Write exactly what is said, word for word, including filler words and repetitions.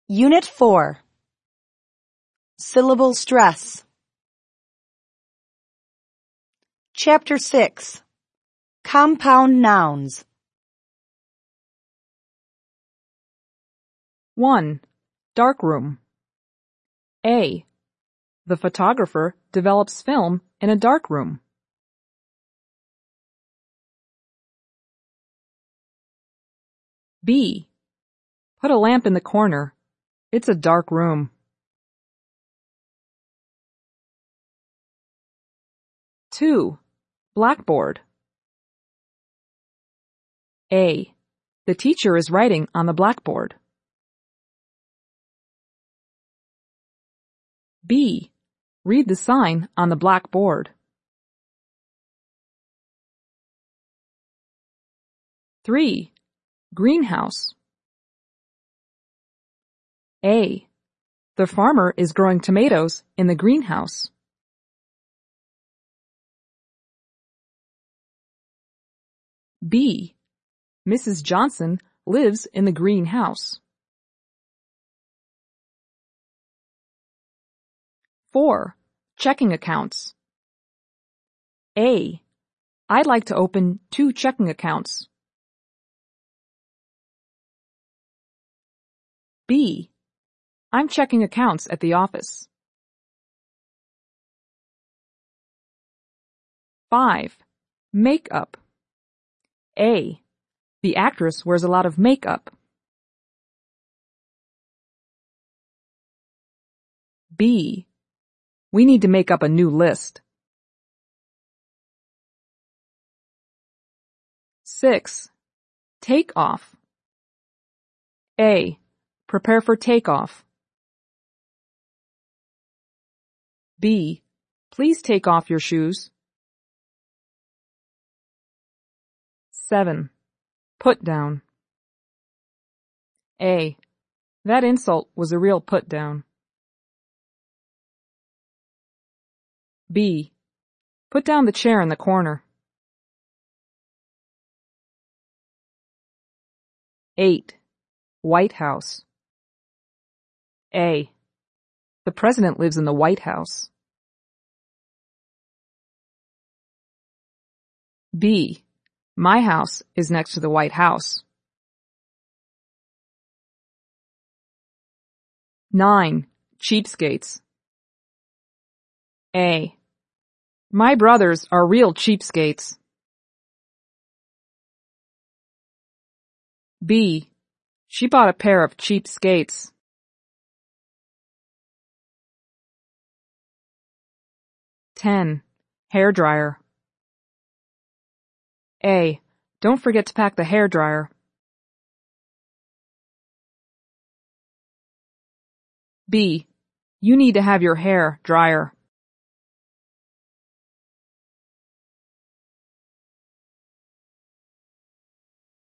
Unit four. Syllable stress. Chapter six. Compound nouns. one. Darkroom. A. The photographer develops film in a darkroom. B. Put a lamp in the corner. It's a dark room. two. Blackboard. A. The teacher is writing on the blackboard. B. Read the sign on the blackboard. three. Greenhouse. A. The farmer is growing tomatoes in the greenhouse. B. Missus Johnson lives in the greenhouse. four. Checking accounts. A. I'd like to open two checking accounts. B. I'm checking accounts at the office. five. Makeup. A. The actress wears a lot of makeup. B. We need to make up a new list. six. Take off. A. Prepare for takeoff. B. Please take off your shoes. seven. Put down. A. That insult was a real put down. B. Put down the chair in the corner. eight. White House. A. The president lives in the White House. B. My house is next to the White House. nine. Cheapskates. A. My brothers are real cheapskates. B. She bought a pair of cheap skates. ten. Hairdryer. A. Don't forget to pack the hairdryer. B. You need to have your hair drier.